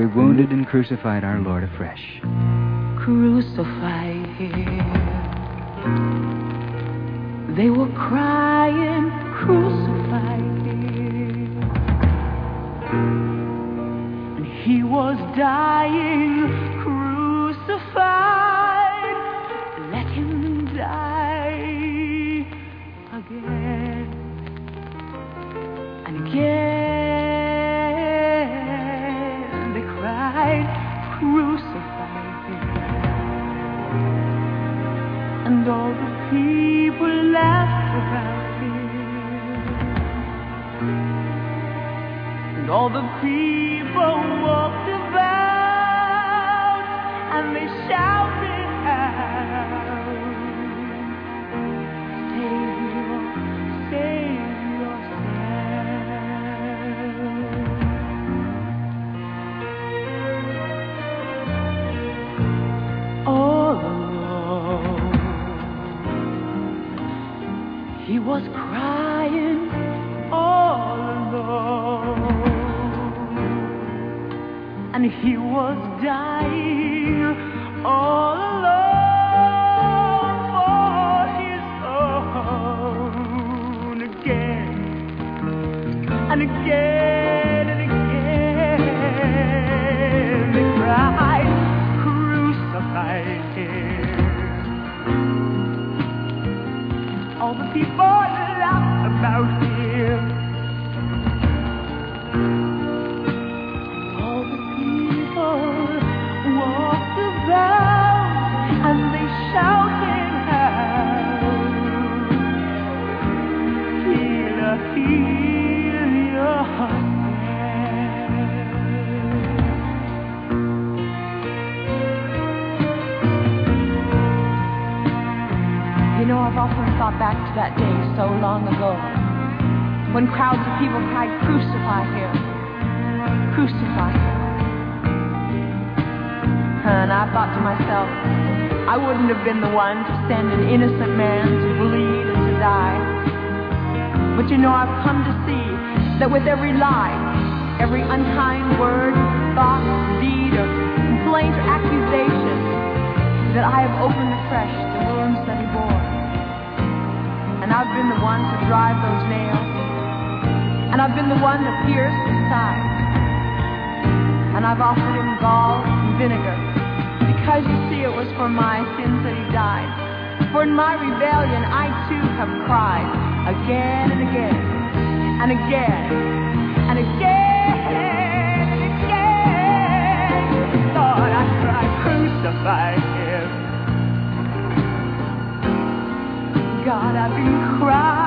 we wounded and crucified our Lord afresh. Crucified here. They were crying, crucified here. And he was dying, crucified. Let him die again and again. They cried, crucified him. And all the people laughed about him. And all the people walked about and they shouted out, Savior, save yourself. All alone he was crying, all alone, and he was dying, all alone for his own. Again and again and again they cried, crucify him. All the people laughed about him. All the people walked about and they shouted out, Healer, heal yourself. You know, I've often thought back to that day so long ago when crowds of people cried, crucify him, crucify him. And I thought to myself, I wouldn't have been the one to send an innocent man to bleed and to die. But you know, I've come to see that with every lie, every unkind word, thought, deed, or complaint or accusation, that I have opened afresh the wounds that he bore. And I've been the one to drive those nails. And I've been the one to pierce his side. And I've offered him gall and vinegar. Because you see, it was for my sins that he died. For in my rebellion, I too have cried again and again and again and again and again. Lord, I cried, crucify him. God, I've been crying.